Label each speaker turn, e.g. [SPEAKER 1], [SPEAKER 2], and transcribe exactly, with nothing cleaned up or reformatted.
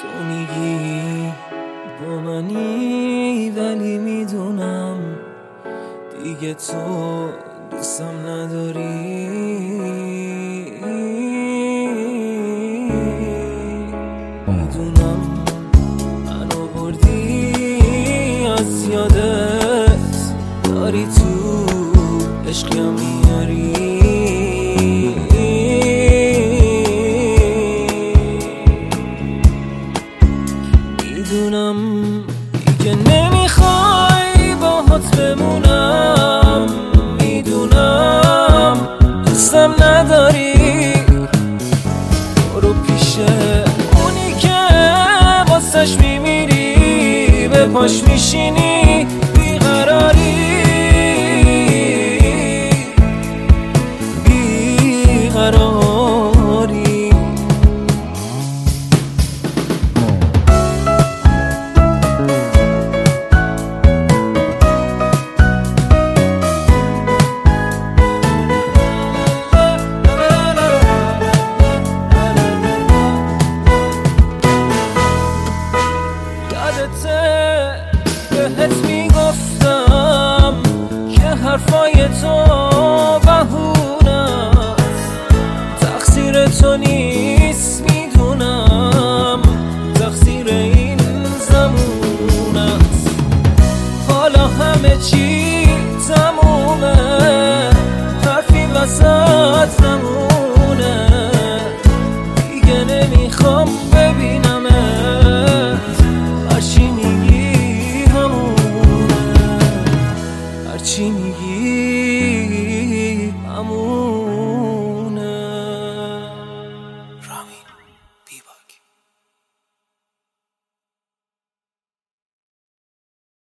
[SPEAKER 1] تو میگی با منی ولی میدونم دیگه تو دوستم نداری. میدونم منو بردی از یادت، داری تو عشقیم میاری. میدونم دیگه نمیخوای باهات بمونم، میدونم دوستم نداری. برو پیش اونی که واسش میمیری، به پاش میشینی بیقراری بیقراری. بهت میگفتم که حرفای تو بهونه‌ست، تقصیر تو نیست میدونم، تقصیر این زمونه‌ست. حالا همه چی تمومه، حرفی وسط نمونه، دیگه نمیخوام ببینمت. هرچی میگی همونه، هرچی میگی همونه. رامین.